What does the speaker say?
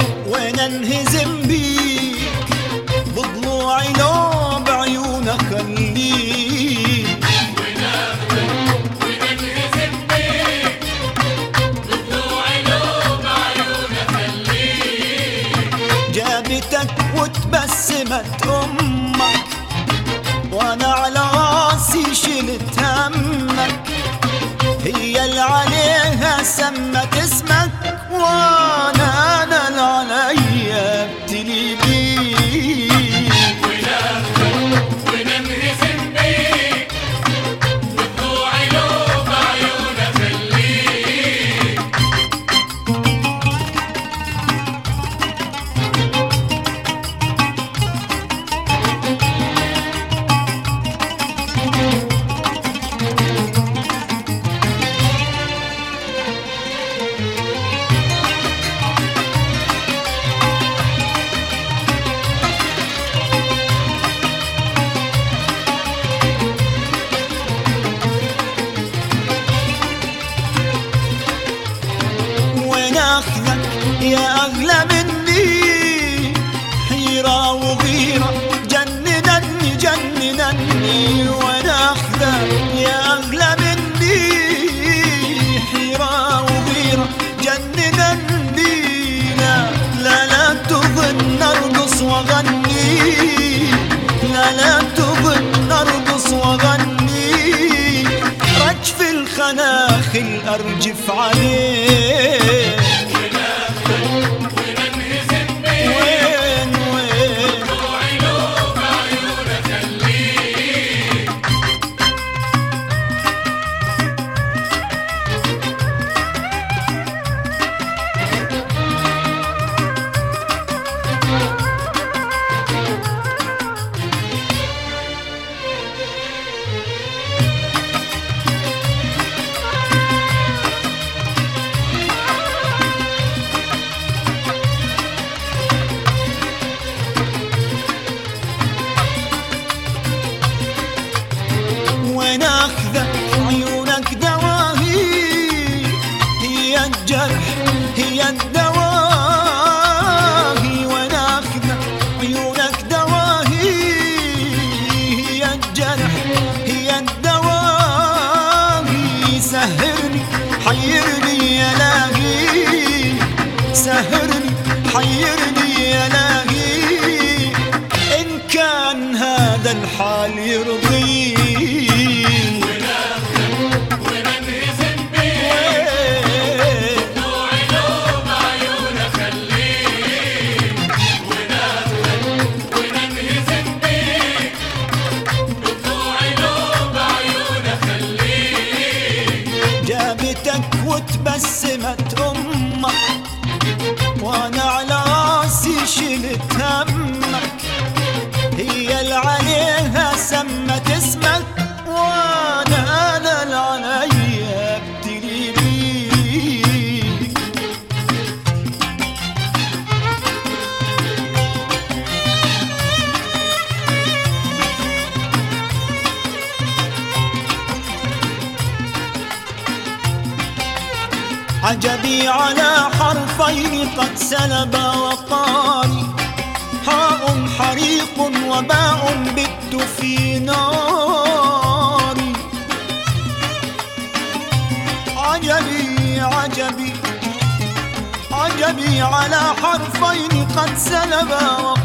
وين انهزم بيك بضلوعي لو بعيونك خليك، وين انهزم بيك بضلوعي لو بعيونك خليك. جابتك وتبسمت امك وانا على راسي شلت همك، هي اللي عليها سمت اسمك وانا اللي عليا ابتلي بيك. وين انهزم بيك بضلوعي لو بعيونك خليك. يا أغلى مني حيرة وغيرة جننني جننني، وانا أخذك يا أغلى مني حيرة وغيرة جننني. لا لا لا تظن أرقص وأغني، لا لا تظن أرقص وأغني، رجف الخناخل أرجف عليه. وين اخذك عيونك دواهي، هي الجرح هي الدواهي، وين اخذك عيونك دواهي، هي الجرح هي الدواهي. سهرني حيرني يا لاهي، سهرني حيرني يا لاهي، إن كان هذا الحال يرضيك. وتبسمت امك وانا على راسي شلت همك، هي اللي عليها سمت اسمك وانا اللي عليا ابتلي بيك. عجبي على حرفين قد سلب وقاري، حاء حريق وباء بت في ناري. عجبي عجبي عجبي على حرفين قد سلب وقاري،